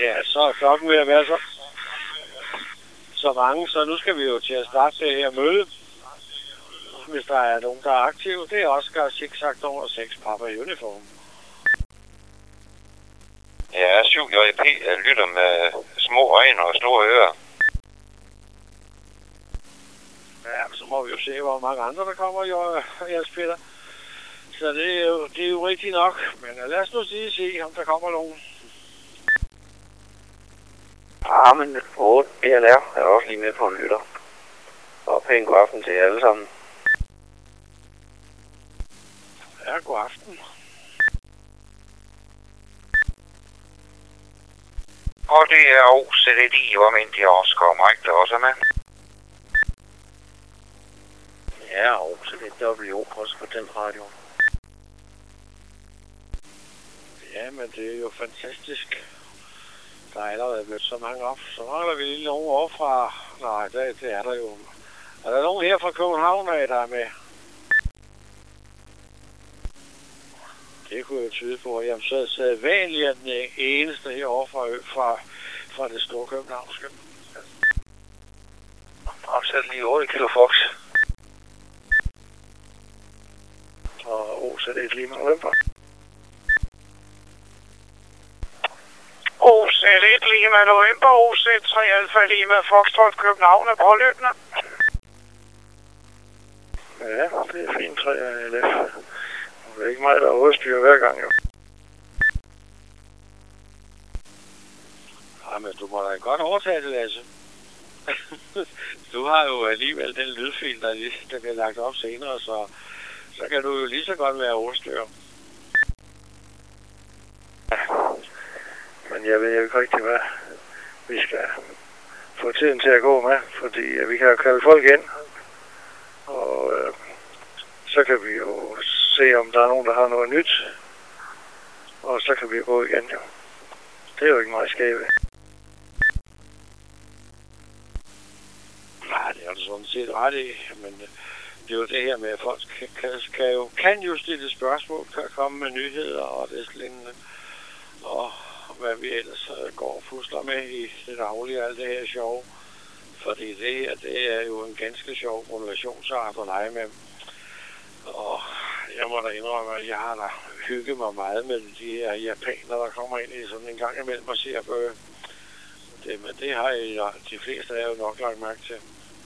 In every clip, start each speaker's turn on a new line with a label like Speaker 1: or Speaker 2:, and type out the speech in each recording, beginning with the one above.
Speaker 1: Ja, så er klokken ved at være så mange, så nu skal vi jo til at starte det her møde. Hvis der er nogen, der er aktive, det er Oscar Zigzag nummer 6, Papa Uniform.
Speaker 2: Ja, 7JP lytter med små øjne og store ører.
Speaker 1: Ja, så må vi jo se, hvor mange andre der kommer, Jens Peter. Så det er jo rigtigt nok, men lad os nu lige se, om der kommer nogen.
Speaker 3: Ja, men 8 BLR er også lige med på en lytter. Og pæn god aften til jer alle sammen.
Speaker 1: Ja, god aften.
Speaker 2: Og det er OCDI, hvor men de også kommer, ikke? Der også er med.
Speaker 3: Ja, og så det er W også på den radio.
Speaker 1: Ja, men det er jo fantastisk. Der er allerede blevet så mange op. Så mangler vi lige nogen over fra... Nej, det er der jo. Er der nogen her fra København, der er med? Det kunne jeg tyde på. Jamen, så vanligt er den eneste herovre fra det store københavnske.
Speaker 3: Opsat lige 8 kilo Fox. Og OZ1 lige med november.
Speaker 4: OZ1 lige med november, OZ3 Alfa lige med Foxtrot København er påløbende.
Speaker 3: Ja, det er fint 3 af LF. Det er ikke mig, der er hovedstyrer hver gang, jo.
Speaker 1: Jamen, du må da godt overtage det, Lasse. Du har jo alligevel den lydfil, der bliver lagt op senere, så kan du jo lige så godt være overstyrer.
Speaker 3: Ja. Men jeg ved ikke rigtig, hvad vi skal få tiden til at gå med, fordi vi kan jo kalde folk ind, og så kan vi jo se, om der er nogen, der har noget nyt, og så kan vi jo gå igen, jo. Det er jo ikke meget skæve.
Speaker 1: Nej, det er du sådan set ret i, men det er jo det her med, at folk kan jo stille spørgsmål, kan komme med nyheder og det lignende, og hvad vi ellers går og pusler med i det daglige og alt det her sjov. Fordi det her, det er jo en ganske sjov relationsart at lege med. Og jeg må da indrømme, at jeg har da hygget mig meget med de her japanere, der kommer ind i sådan en gang imellem og ser bøger. Men det har de fleste af jo nok lagt mærke til.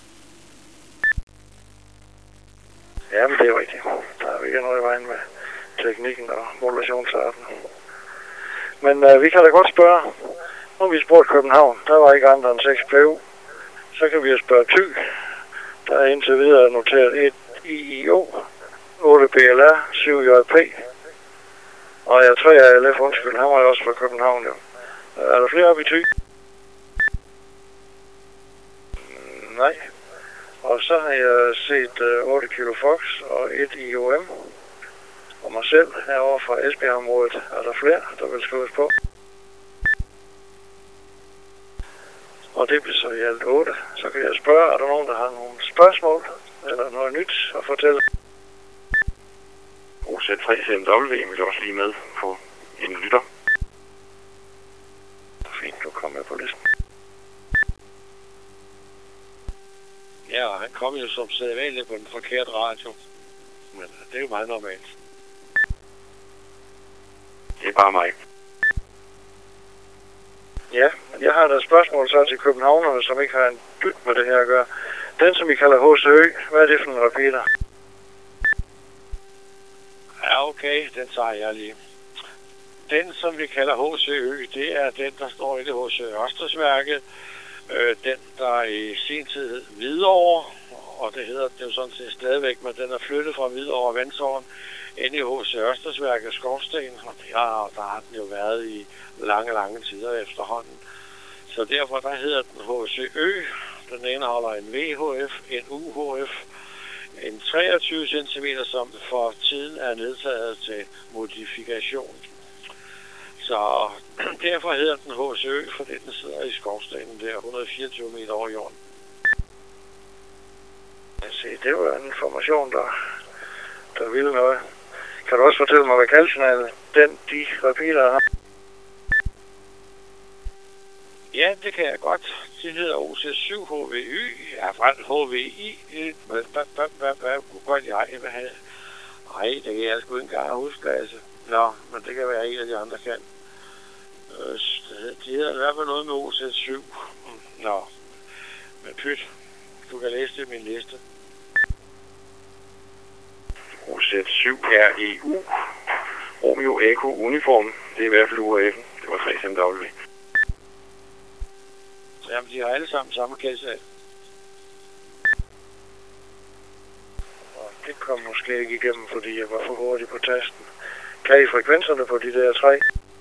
Speaker 3: Ja, men det er rigtigt. Der er jo ikke noget i vejen med teknikken og modulationsarten. Men vi kan da godt spørge. Nu har vi spurgt København. Der var ikke andre end 6 PU. Så kan vi jo spørge Thy. Der er indtil videre noteret 1 IIO, 8 BLR, 7 JP. Og jeg 3 ALF, undskyld, han var jo også fra København, jo. Er der flere oppe i Thy? Nej. Og så har jeg set 8 kilo Fox og 1 IOM. Og mig selv herovre fra Esbjerg-området. Er der flere, der vil skrives på? Og det bliver så i alt 8. Så kan jeg spørge, er der nogen, der har nogle spørgsmål eller noget nyt at fortælle?
Speaker 2: OZ3CMW vil også lige med på en lytter.
Speaker 3: Fint, nu kommer jeg på listen.
Speaker 1: Ja, og han kom jo som sædvanligt på den forkerte radio. Men det er jo meget normalt.
Speaker 2: Det er bare mig.
Speaker 3: Ja, jeg har et spørgsmål så til københavnerne, som ikke har en dyt med det her at gøre. Den, som vi kalder HCØ, hvad er det for en repeater?
Speaker 1: Ja, okay, den tager jeg lige. Den, som vi kalder HCØ, det er den, der står i det HC Ørstedsværket. Den, der i sin tid hed Hvidovre, og det hedder det jo sådan set stadigvæk, men den er flyttet fra Hvidovre Vandsåren ind i HC Ørstedsværket Skovsten, og der har den jo været i lange tider efterhånden. Så derfor der hedder den HCØ. Den indeholder en VHF, en UHF, en 23 cm, som for tiden er nedtaget til modifikation. Så derfor hedder den HCØ, fordi den sidder i skovstenen der 124 meter over jorden.
Speaker 3: Se, det var en information, der ville noget. Kan du også fortælle mig, hvad kaldsignal de repeater har?
Speaker 1: Ja, det kan jeg godt. Det hedder OC7 HVY. Ja, fra HVI. Hvad kunne godt jeg have? Nej, det kan jeg sgu ikke engang huske, altså. Nå, men det kan være en af de andre kan. De hedder i hvert fald noget med OC7. Nå, men pyt. Du kan læse det i min liste.
Speaker 5: OZ7 REU. Romeo Echo Uniform. Det er i hvert fald UAF'en. Det var 3SMW.
Speaker 1: Jamen, de har alle sammen samme kasse af.
Speaker 3: Det kom måske ikke igennem, fordi jeg var for hurtig på tasten. Kan I frekvenserne på de der 3?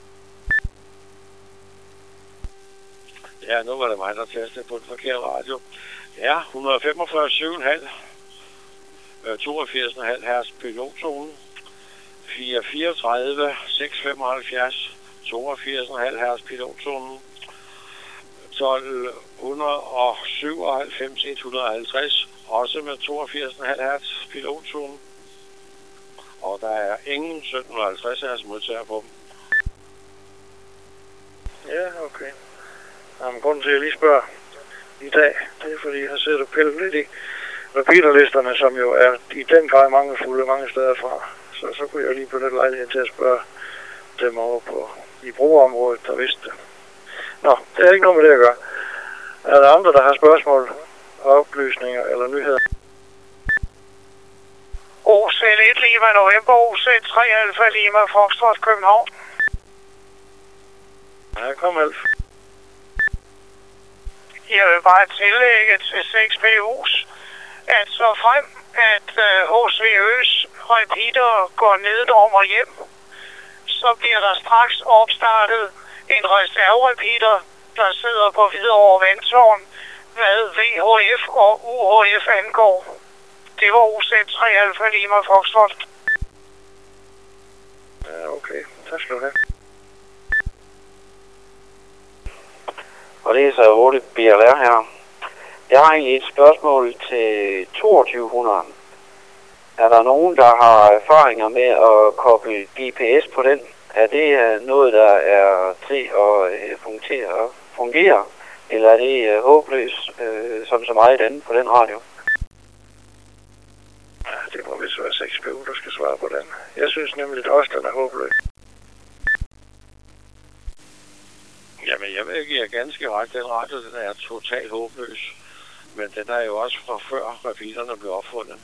Speaker 1: Ja, nu var det mig, der tastede på den forkerte radio. Ja, 145,7,5. 82,5 hertz pilotzone. 434, 675, 82,5 hertz pilotzone. 1297, 150, også med 82,5 hertz pilotzone. Og der er ingen 1750 hertz modtager på dem.
Speaker 3: Ja, okay. Jamen, grunden til, at jeg lige spørger i dag, det er, fordi jeg har siddet og pillet lidt i repeaterlisterne, som jo er i den grad mangelfulde mange steder fra. Så kunne jeg lige på lidt lejlighed til at spørge dem over i brugerområdet, der vidste det. Nå, det er ikke noget med det at gøre. Er der andre, der har spørgsmål, oplysninger eller nyheder?
Speaker 4: OC1 Lima November, OC3 Alfa Lima Foxtrot København.
Speaker 3: Ja, kom Alf.
Speaker 4: Jeg vil bare tillægge til 6PU's, at så frem, at HCØ's repeater går nedom og hjem, så bliver der straks opstartet en reserverepeater, der sidder på Hvidovre Vandtårn, hvad VHF og UHF angår. Det var OC3 Alfa Lima Foxtrot.
Speaker 3: Ja, okay. Tak skal du have.
Speaker 6: Og det er så 8 BLR her. Jeg har egentlig et spørgsmål til 2200. Er der nogen, der har erfaringer med at koble GPS på den? Er det noget, der er til at fungere? Eller er det håbløst, som så meget andet på den radio?
Speaker 3: Ja, det må vist være 6PU, der skal svare på den. Jeg synes nemlig også, den er håbløs.
Speaker 1: Jamen, jeg vil give jer ganske ret. Den radio, den er totalt håbløs. Men den er jo også fra før repeaterne blev opfundet.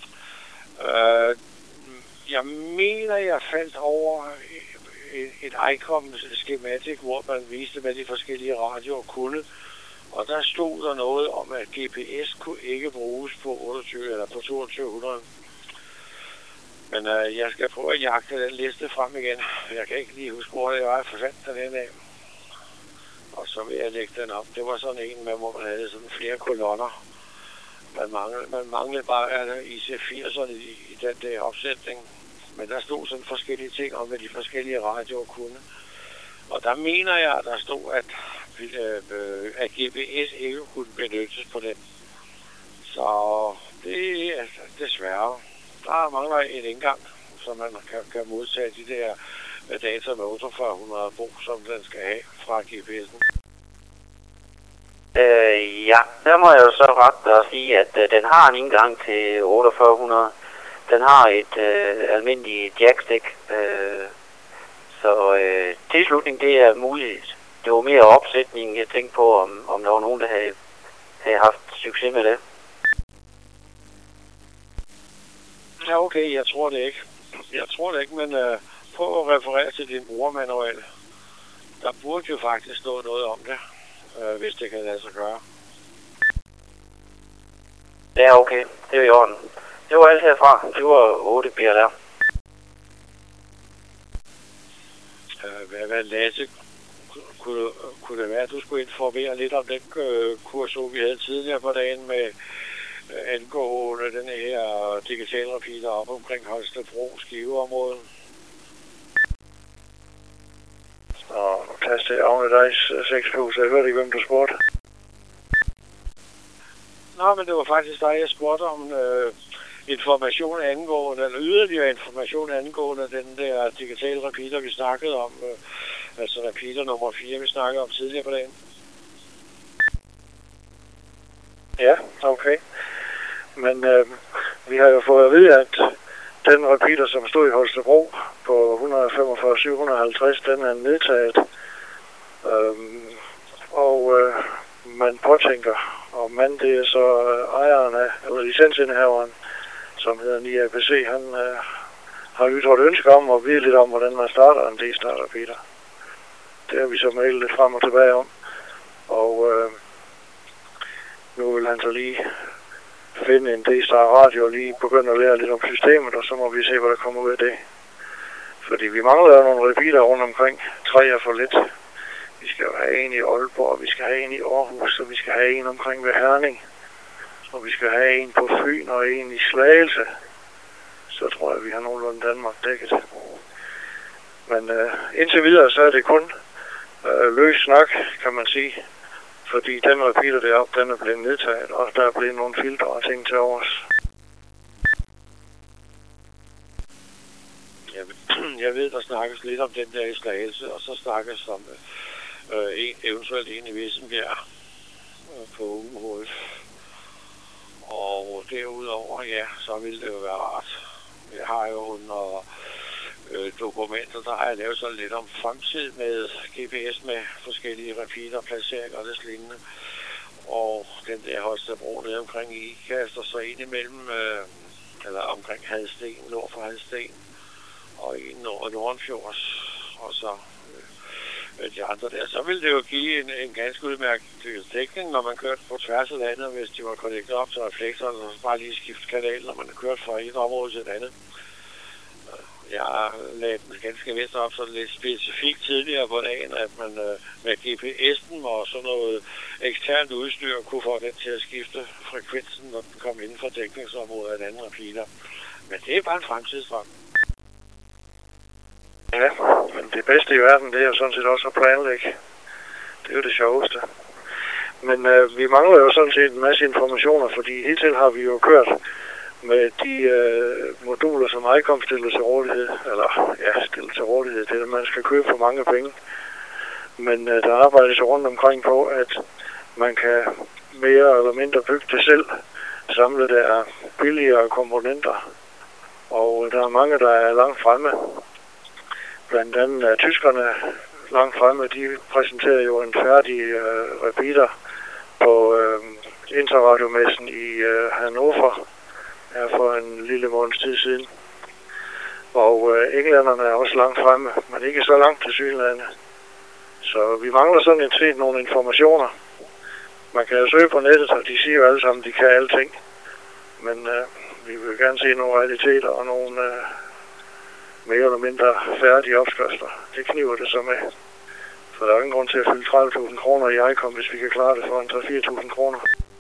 Speaker 1: Jeg mener, jeg faldt over et ICOM-schematik, hvor man viste, hvad de forskellige radioer kunne. Og der stod der noget om, at GPS kunne ikke bruges på 28 eller på 2200. Men jeg skal prøve at jagte den liste frem igen. Jeg kan ikke lige huske, hvor det var, jeg forfandt den af. Og så vil jeg lægge den op. Det var sådan en med, hvor man havde sådan flere kolonner. Man manglede bare IC80'erne i den der opsætning. Men der stod sådan forskellige ting om, hvad de forskellige radioer kunne. Og der mener jeg, at der stod, at GPS ikke kunne benyttes på den. Så det er desværre. Der mangler en indgang, så man kan modtage de der data med 4800 brug, som den skal have fra GPS'en.
Speaker 6: Ja, der må jeg jo så ret at sige, at den har en indgang til 4800. Den har et almindeligt jackstick, så tilslutning det er muligt. Det var mere opsætning, jeg tænkte på, om der var nogen, der havde haft succes med det.
Speaker 1: Ja, okay, jeg tror det ikke, men prøv at referere til din brugermanual. Der burde jo faktisk stå noget om det, hvis det kan lade sig gøre.
Speaker 6: Ja, okay. Det er i orden. Det var alt herfra. Det var 8 BLR.
Speaker 1: Hvad Lasse, kunne det være, at du skulle informere lidt om den kursus, vi havde tidligere på dagen med angående den her digitale repeater op omkring Holstebro Skiveområdet?
Speaker 3: Og nu taster jeg Agne Dejs 6PU, så jeg hørte ikke, hvem du spurgte.
Speaker 1: Nå, men det var faktisk dig, jeg spurgte om information angående, eller yderligere information angående den der digitale repeater, vi snakkede om. Altså repeater nummer 4, vi snakkede om tidligere på dagen.
Speaker 3: Ja, okay. Men vi har jo fået at vide, at den repeater, som stod i Holstebro på 145-750, den er nedtaget. Man påtænker, og man det er så ejeren af, eller licensindehaveren, som hedder NIA PC, han har ytret ønske om at vide lidt om, hvordan man starter en D-start repeater. Det har vi så mailet lidt frem og tilbage om. Og nu vil han så lige finde en D-start radio og lige begynde at lære lidt om systemet, og så må vi se, hvad der kommer ud af det. Fordi vi mangler nogle repeater rundt omkring. 3 er for lidt. Vi skal jo have en i Aalborg, vi skal have en i Aarhus, og vi skal have en omkring ved Herning. Og vi skal have en på Fyn og en i Slagelse. Så tror jeg, vi har nogenlunde Danmark dækket. Men indtil videre, så er det kun løs snak, kan man sige. Fordi den repeater deroppe, den er blevet nedtaget, og der er blevet nogle filtre og ting til overs.
Speaker 1: Jeg ved, der snakkes lidt om den der i Slagelse, og så snakkes om eventuelt en i Vissenbjerg på UHF. Og derudover, ja, så vil det jo være rart. Jeg har jo under dokumenter, der har jeg lavet så lidt om fremtid med GPS med forskellige repeater, placeringer og det lignende. Og den der Holstebro nede omkring Ikast, og så ind imellem, eller omkring Hadsten, nord for Hadsten, og en nord Nordenfjords, og så de andre der. Så ville det jo give en ganske udmærket dækning, når man kørte på tværs af landet, hvis de var connectet op til reflektoren, og så bare lige skifte kanal, når man har kørt fra et område til et andet. Jeg lagde den ganske vist op så lidt specifikt tidligere på dagen, at man med GPS'en og sådan noget eksternt udstyr kunne få den til at skifte frekvensen, når den kom inden for dækningsområdet af en anden repeater. Men det er bare en fremtidsdrøm.
Speaker 3: Ja, men det bedste i verden, det er jo sådan set også at planlægge. Det er jo det sjoveste. Men vi mangler jo sådan set en masse informationer, fordi hidtil har vi jo kørt med de moduler, som ICOM stiller til rådighed. Eller ja, stiller til rådighed. Det er, at man skal købe for mange penge. Men der arbejdes rundt omkring på, at man kan mere eller mindre bygge det selv. Samle der billigere komponenter. Og der er mange, der er langt fremme. Blandt andet er tyskerne langt fremme. De præsenterer jo en færdig repeater på Interradiomessen i Hannover her for en lille måneds tid siden. Og englænderne er også langt fremme, men ikke så langt til Sydlandet. Så vi mangler sådan et set nogle informationer. Man kan jo søge på nettet, og de siger jo alle sammen, at de kan alting. Men vi vil gerne se nogle realiteter og nogle mere eller mindre færdige opskrifter. Det kniver det så med. For der er ingen grund til at fylde 30.000 kroner i ICOM, hvis vi kan klare det for en 3-4.000 kroner.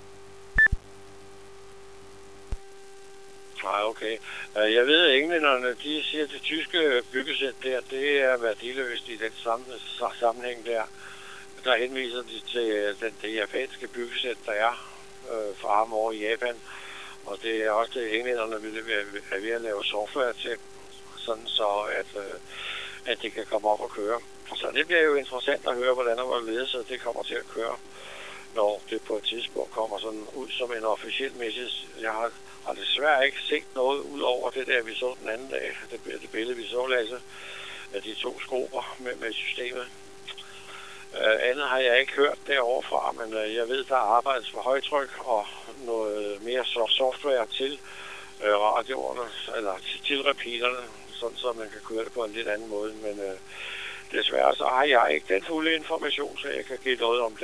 Speaker 1: Nej, okay. Jeg ved, at englænderne, de siger, at det tyske byggesæt der, det er værdiløst i den sammenhæng der. Der henviser de til det japanske byggesæt, der er fra ham over i Japan. Og det er også det, englænderne er ved at lave software til, sådan så at det kan komme op og køre. Så det bliver jo interessant at høre, hvordan og hvorledes det kommer til at køre, når det på et tidspunkt kommer sådan ud som en officiel message. Jeg har desværre ikke set noget ud over det der, vi så den anden dag, det billede, vi så, Lasse, af de 2 skruer med systemet. Andet har jeg ikke hørt derovre fra, men jeg ved, der arbejdes for højtryk og noget mere software til radioerne, eller til repeaterne, sådan så man kan køre det på en lidt anden måde. Men desværre så har jeg ikke den fulde information, så jeg kan give noget om det.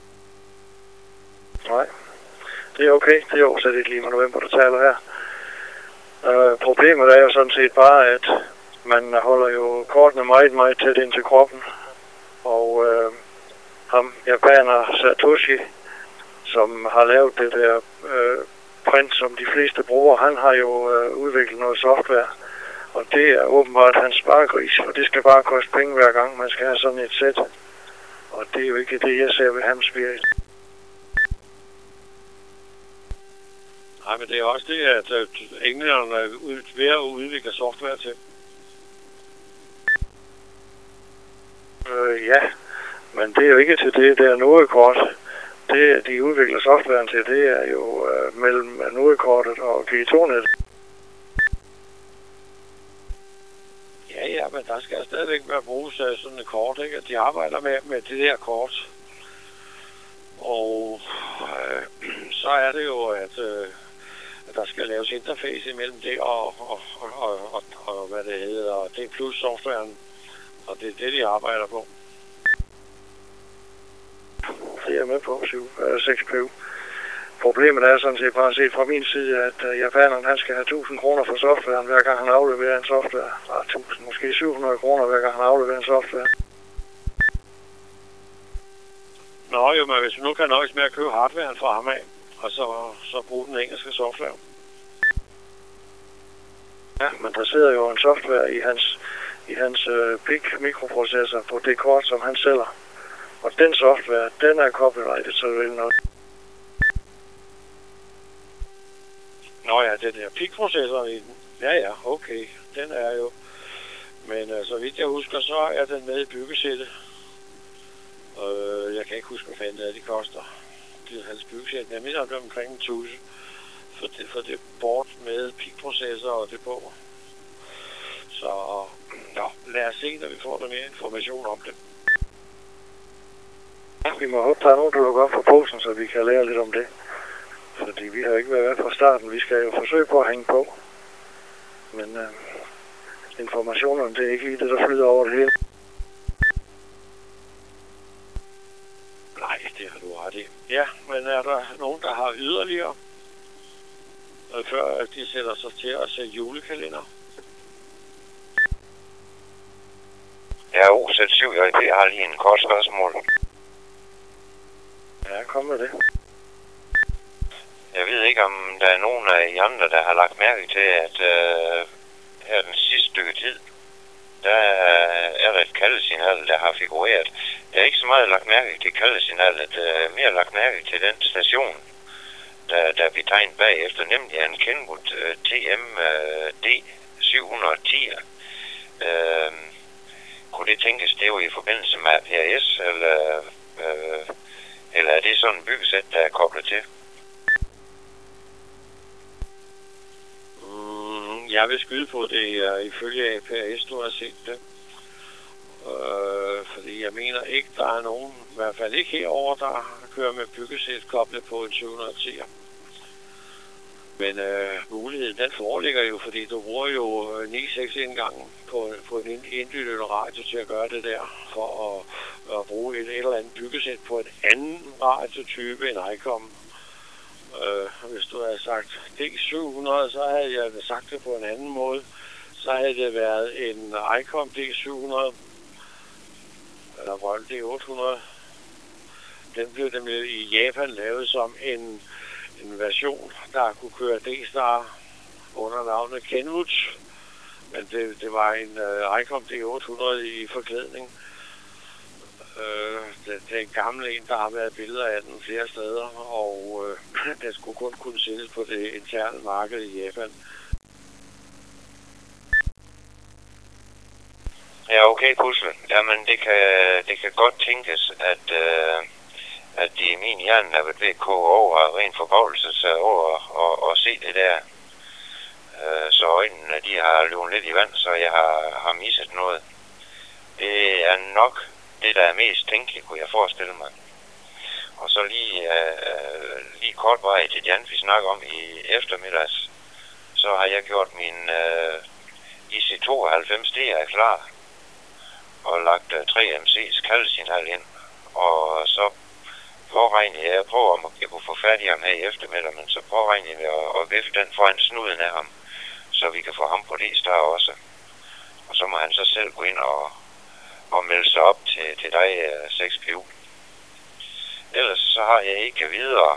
Speaker 3: Nej, det er okay. Det er jo så det lige med november, der taler her. Problemet er jo sådan set bare, at man holder jo kortene meget, meget tæt ind til kroppen. Og ham, japaner Satoshi, som har lavet det der print, som de fleste bruger, han har jo udviklet noget software. Og det er åbenbart hans spargris, for det skal bare koste penge hver gang, man skal have sådan et sæt. Og det er jo ikke det, jeg ser ved Ham Spirit.
Speaker 1: Nej, men det er også det, at englænderne er ved at udvikle software til.
Speaker 3: Ja, men det er jo ikke til det der Node-kort. det, de udvikler softwaren til, det er jo mellem nodekortet og G2-net.
Speaker 1: Ja, men der skal stadigvæk være bruges sådan et kort, ikke? De arbejder med det der kort. Og så er det jo, at der skal laves interface imellem det og hvad det hedder, og det plus softwaren. Og det er det, de arbejder på.
Speaker 3: Det er jeg med på, 6 PU. Problemet er sådan set bare set fra min side, at japaneren han skal have 1000 kroner for softwaren, hver gang han afleverer en software. 1000, måske 700 kroner, hver gang han afleverer en software.
Speaker 1: Nå jo, men hvis vi nu kan nøjes med at købe hardwaren fra ham af, og så bruge den engelske software.
Speaker 3: Ja, men der sidder jo en software i hans PIC mikroprocessor på det kort, som han sælger. Og den software, den er copyrighted, så vil noget.
Speaker 1: Nå ja, den der PIC-processoren i den. Ja, okay. Den er jo. Men så vidt jeg husker, så er den med i byggesættet. Jeg kan ikke huske, hvad fanden det er, de koster. Det hans byggesæt. Jeg mener, det er omkring 1000. For det bort med PIC-processor og det på. Så ja, lad os se, når vi får noget mere information om det.
Speaker 3: Vi må håbe, der er nogen, der lukker op for posen, så vi kan lære lidt om det. Fordi vi har jo ikke været med fra starten. Vi skal jo forsøge på at hænge på. Men informationerne, det er ikke lige det, der flyder over det hele.
Speaker 1: Nej, det har du ret i. Ja, men er der nogen, der har yderligere, før de sætter sig til at sætte julekalender?
Speaker 2: Ja, OZ7, jeg har lige en kort spørgsmål.
Speaker 3: Ja, kom med det.
Speaker 2: Jeg ved ikke, om der er nogen af I andre, der har lagt mærke til, at her den sidste stykke tid, der er der et kaldesignal, der har figureret. Jeg har ikke så meget lagt mærke til kaldesignalet, mere lagt mærke til den station, der blev tegnet bagefter, nemlig en Kenwood TMD 710. Kunne det tænkes, det var i forbindelse med APRS, eller er det sådan en byggesæt, der er koblet til?
Speaker 1: Jeg vil skyde på det, ifølge APRS, du har set det. Fordi jeg mener ikke, der er nogen, i hvert fald ikke herover, der kører med byggesæt koblet på en 710'er. Men muligheden, den foreligger jo, fordi du bruger jo 9-6 indgangen på en individuel radio til at gøre det der, for at bruge et eller andet byggesæt på en anden radiotype end ICOM. Hvis du havde sagt D700, så havde jeg sagt det på en anden måde. Så havde det været en ICOM D700, eller Volt D800. Den blev nemlig i Japan lavet som en version, der kunne køre D-Star under navnet Kenwood. Men det var en ICOM D800 i forklædning. Det er en gammel en, der har været billeder af den flere steder, og den skulle kun kunne sælges på det interne marked i Japan.
Speaker 2: Ja, okay, Pusle. Jamen, det kan godt tænkes, at de i min hjerne er ved at koge over af ren forbrugelse over og se det der. Så øjnene, de har løbet lidt i vand, så jeg har misset noget. Det er nok det, der er mest tænkeligt, kunne jeg forestille mig. Og så lige kortvarigt til Jan, vi snakker om i eftermiddags, så har jeg gjort min IC92 klar og lagt 3MC's kaldesignal ind. Og så påregner jeg prøver, om jeg kunne få fat i ham her i eftermiddag, men så påregner jeg at vifte den foran snuden af ham, så vi kan få ham på D-Star også. Og så må han så selv gå ind og melde sig op til dig 6PU. Ellers så har jeg ikke videre.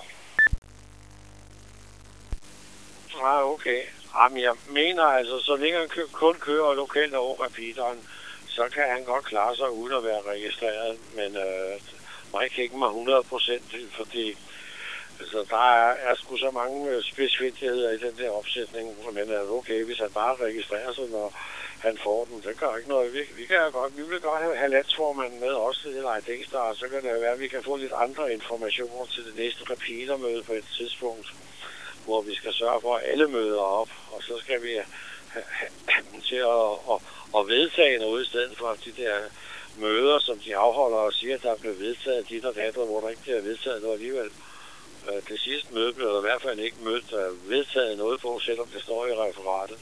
Speaker 1: Okay. Jamen, jeg mener altså, så længe han kun kører lokalt over repeateren, så kan han godt klare sig uden at være registreret. Men mig kan ikke mig 100%, fordi altså, der er sgu så mange spidsfindigheder i den der opsætning. Men okay, hvis han bare registrerer sig, han får den. Det gør ikke noget. Vi vil godt have landsformanden med også til det Lejdæstar, og så kan det være, at vi kan få lidt andre informationer til det næste repeatermøde på et tidspunkt, hvor vi skal sørge for, at alle møder op, og så skal vi til at vedtage noget i stedet for de der møder, som de afholder og siger, at der er blevet vedtaget dit og dat, hvor der ikke bliver vedtaget noget alligevel. Det sidste møde blev der i hvert fald ikke vedtaget noget på, selvom det står i referatet.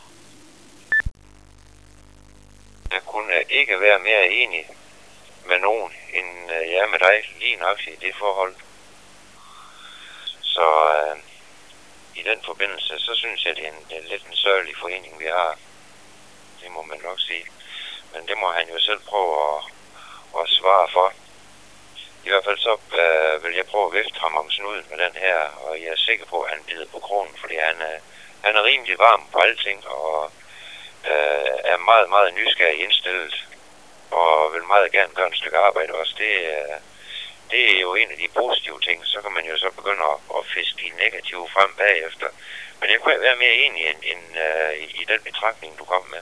Speaker 2: Jeg kunne ikke være mere enig med nogen end jeg er med dig lige nok i det forhold. Så i den forbindelse, så synes jeg, det er lidt en sørgelig forening, vi har. Det må man nok sige. Men det må han jo selv prøve at svare for. I hvert fald så vil jeg prøve at vifte ham om snuden med den her, og jeg er sikker på, at han bider på kronen, fordi han er rimelig varm på alting, og er meget, meget nysgerrig indstillet, og vil meget gerne gøre et stykke arbejde også. Det er jo en af de positive ting. Så kan man jo så begynde at fiske de negative frem bagefter. Men jeg kunne være mere enig end i den betragtning, du kom med.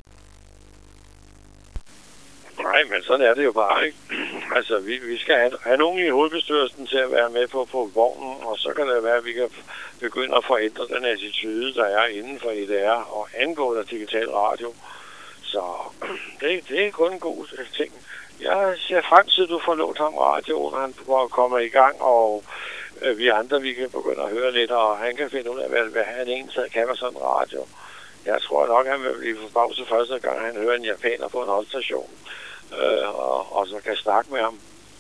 Speaker 1: Nej, men sådan er det jo bare, ikke? Altså, vi skal have nogen i hovedbestyrelsen til at være med på vognen, og så kan det være, at vi kan begynde at forændre den attitude, der er inden for EDR og angående digital radio. Så det er kun en god ting. Jeg ser frem til, at du får lånt ham radioen, han kommer i gang, og vi andre, vi kan begynde at høre lidt, og han kan finde ud af, hvad han egentlig kan med sådan en radio. Jeg tror nok, han vil blive forbavset første gang, han hører en japaner på en holdstation, og så kan snakke med ham.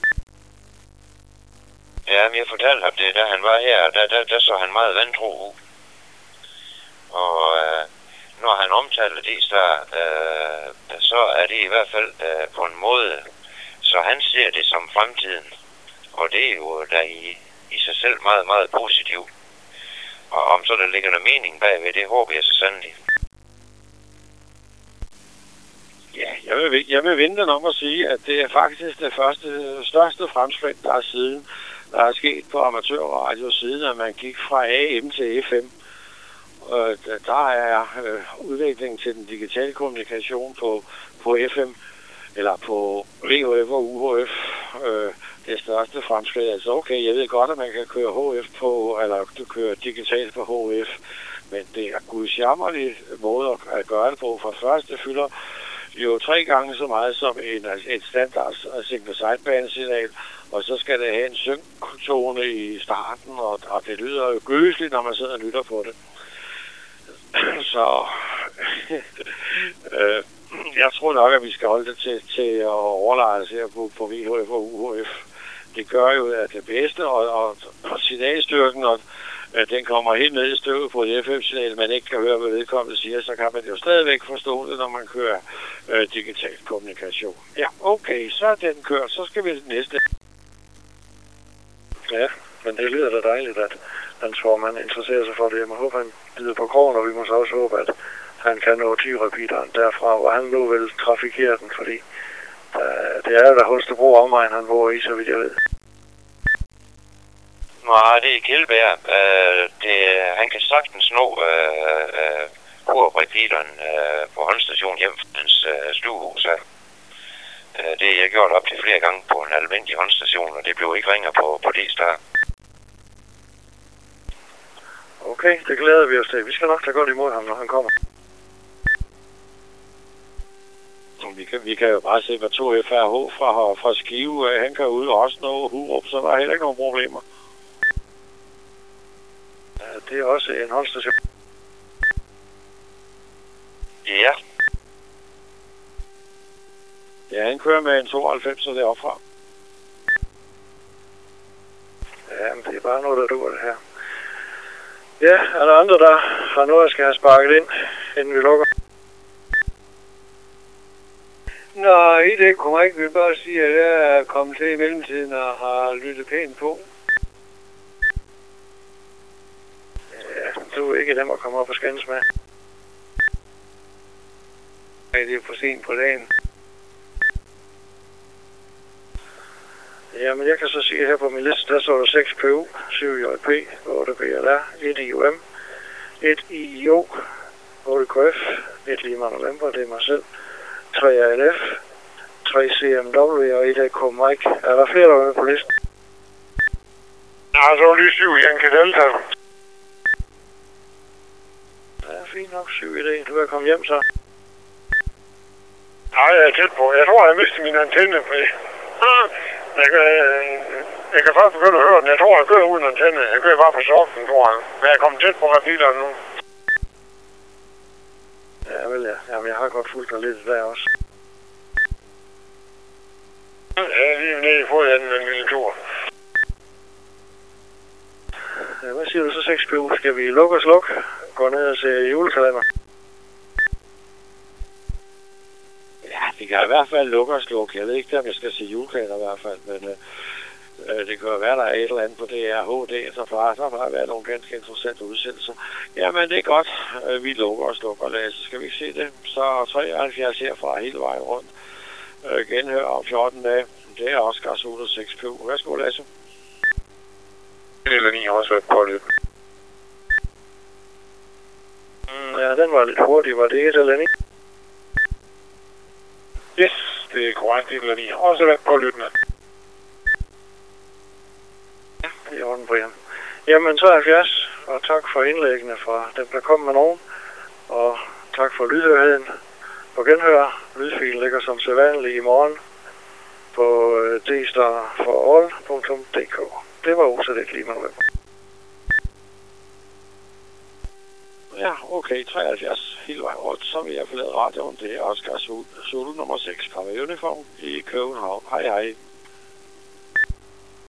Speaker 2: Ja, men jeg fortalte ham det, da han var her, der så han meget vantro ud. Og når han omtaler det, så er det i hvert fald på en måde, så han ser det som fremtiden. Og det er jo der i sig selv meget, meget positivt. Og om så der ligger der mening bagved, det håber jeg så sandelig.
Speaker 1: Ja, jeg vil vente om at sige, at det er faktisk det største fremskridt, der er sket på amatørradio, siden at man gik fra AM til FM. Der er udviklingen til den digitale kommunikation på FM, eller på VHF og UHF, det største fremskridt. Altså okay, jeg ved godt, at man kan køre HF på, eller køre digitalt på HF, men det er gudsjammerlig måde at gøre det på. For først, det fylder jo 3 gange så meget som et standard single sidebane-signal, og så skal det have en synktone i starten, og det lyder jo gøsligt, når man sidder og lytter på det. Så jeg tror nok, at vi skal holde det til at overlege os her på VHF og UHF. Det gør jo, at det bedste, og signalstyrken, og den kommer helt ned i støvet på et FM-signal, man ikke kan høre, hvad vedkommende siger, så kan man jo stadigvæk forstå det, når man kører digital kommunikation. Ja, okay, så er den kørt, så skal vi til næste.
Speaker 3: Ja, men det lyder da dejligt, at landsformand interesserer sig for det. Jeg må håbe, han bider på krogen, og vi må så også håbe, at han kan nå 10-repeateren derfra, hvor han nu vil trafikere den, fordi det er jo der Holstebro omegn, han bor i, så vidt jeg ved.
Speaker 2: Nej, det er Kjeldberg. Han kan sagtens nå repeateren på håndstation hjem fra hans stuehus her. Det er jeg gjort op til flere gange på en almindelig håndstation, og det blev ikke ringer på det sted.
Speaker 3: Okay, det glæder vi os til. Vi skal nok tage godt imod ham, når han kommer.
Speaker 1: Vi kan jo bare se, hvad 2FRH fra Skive, han kan ud også nå Hurup, så der er heller ikke nogen problemer.
Speaker 3: Ja, det er også en håndstation.
Speaker 2: Ja.
Speaker 1: Ja, han kører med en 92, så det er opfra.
Speaker 3: Ja, men det er bare noget, der duer det her. Ja, er der andre, der har noget, der skal have sparket ind, inden vi lukker?
Speaker 7: Nej, det kommer ikke. Vi vil bare sige, at jeg er kommet til i mellemtiden og har lyttet pænt på.
Speaker 3: Ja, du er ikke dem at komme op og skændes med.
Speaker 7: Nej, det er for sent på dagen.
Speaker 3: Jamen, jeg kan så sige her på min liste, der står der 6 PU, 7 JP, 8 BLR, 1 IUM, 1 IO, 8 KF, 1 Lima November, det er mig selv. 3 ALF, 3 CMW og 1 AK Mike. Er der flere, der er med på listen?
Speaker 5: Nej, så er lige 7 Yankee Delta.
Speaker 3: Ja, fint nok. 7 i det. Du er kommet hjem så.
Speaker 5: Nej, jeg er tæt på. Jeg tror, jeg mistede min antenne. Jeg kan først begynde at høre den. Jeg tror, jeg kører uden antenne. Jeg kører bare på sokken, tror jeg. Men jeg er kommet tæt på bilerne nu.
Speaker 3: Ja, vel ja. Jamen, jeg har godt fulgt dig lidt der også.
Speaker 5: Ja, lige nede i fodenden en lille tur.
Speaker 3: Ja, hvad siger du så 6 PU? Skal vi lukke og slukke? Gå ned og se julekalender?
Speaker 1: Ja, vi kan i hvert fald lukke og slukke. Jeg ved ikke, om jeg skal se julekalender i hvert fald, men det kan jo være, der er et eller andet på DR HD, så plejer der at være nogle ganske interessante udsendelser. Jamen, det er godt. Vi lukker og slukker, Lasse. Skal vi ikke se det? Så 73 herfra hele vejen rundt. Genhør om 14 dage. Det er Oscar Soda 6 PU. Værsgo, Lasse.
Speaker 5: Eller 9 har også været på lidt.
Speaker 3: Ja, den var lidt hurtig. Var det 1 eller 9?
Speaker 5: Yes, det er korrekt. 1 eller 9 har også været på lyttende.
Speaker 3: Ja, det er orden, Brian. Jamen, 73, og tak for indlæggene fra dem, der kom med nogen. Og tak for lydhørheden. På genhør, lydfilen ligger som sædvanligt i morgen på dstarforall.dk. Det var også det Lima November. Ja, okay, 73 hele vejen rundt, så vil jeg forlade radioen. Det er Oscar Zulu nummer 6 fra Uniform i København. Hej hej.